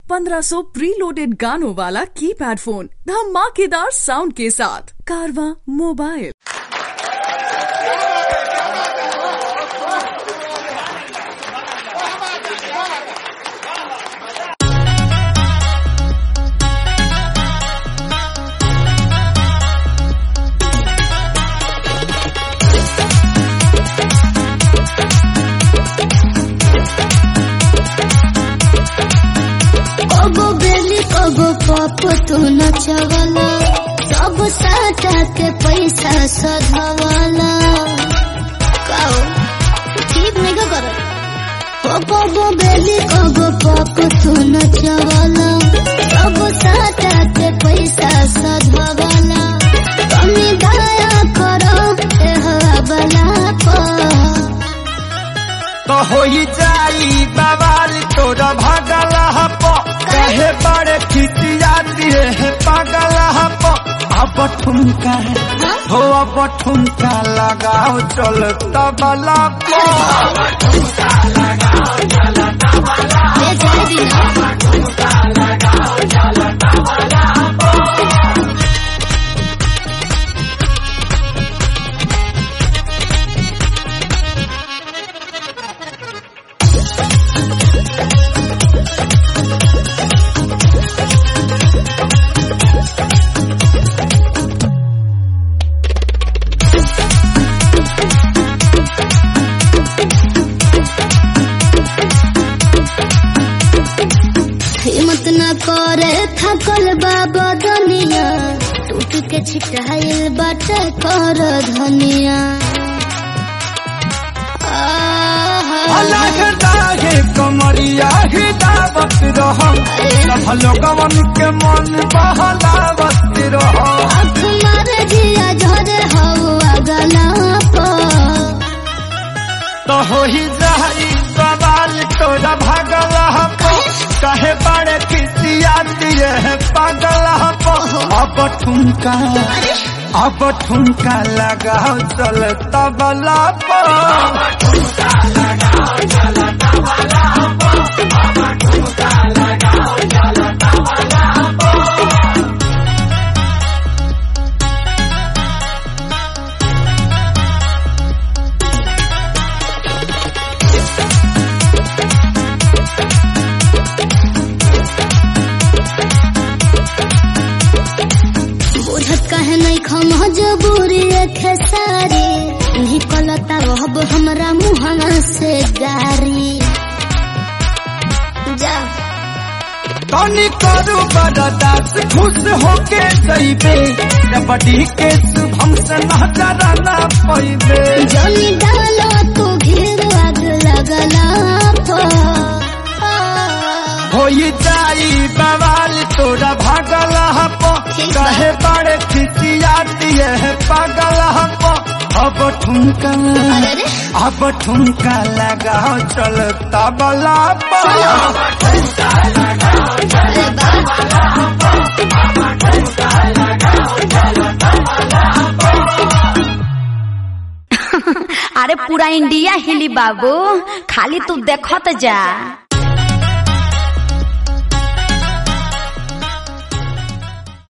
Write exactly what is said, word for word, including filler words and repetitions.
पंद्रह सौ pre loaded गानों वाला कीपैड फोन धमाकेदार साउंड के साथ कारवां मोबाइल। कबो बेली कबो पप तू नचवाला, सब साटा के पैसा सधवाला। काओ ठीक नहीं का करो। कबो बेली कबो पप तू नचवाला, सब साटा के पैसा सधवाला। कमी दया करो ए हवाला पर तो होई जाई बवाल तोरा भागला हपो, कहे बड़े खिसिया दिए है पागला हपो। अब ठुमका हो अब ठुमका लगाओ चल तबला को। ठुमका लगाओ चल तबला को। ठुमका लगाओ चल तबला को। हिम्मत न करे थकल बाबा दुनिया, टूट के छिटाइल बाटे कर धनिया। अलग दागे कमरिया हिदावत रहो, सब लोगवन के मन बहलावत रहो। आँख मारे जिया झरे हवा गला पर तो हो ही जाई सवाल तोरा भागला हपो, कहे बड़े खिसिया दिए है पागला हपो। अब ठुमका अब ठुमका लगाओ चल तबला को। ठुमका लगाओ चल तबला को। ठुमका लगाओ चल तबला को। कहे नहीं खम जबूरी खेसारी, निकलता रहब हमरा मुहना से गारी। जा तनी करू बरदास खुश होके जइबे, कबड्डी के शुभम से नजर ना पैबे। जनी डालो तू घेर आग लगला होई जाई बवाल तोरा भागला हपो, कहे बड़े खिसिया दिए है पागला हपो। अब ठुमका अब ठुमका लगाओ चल तबला को। ठुमका लगाओ चल तबला को। ठुमका लगाओ चल तबला को। अरे पूरा इंडिया हिली बाबू, खाली तू देखत जा।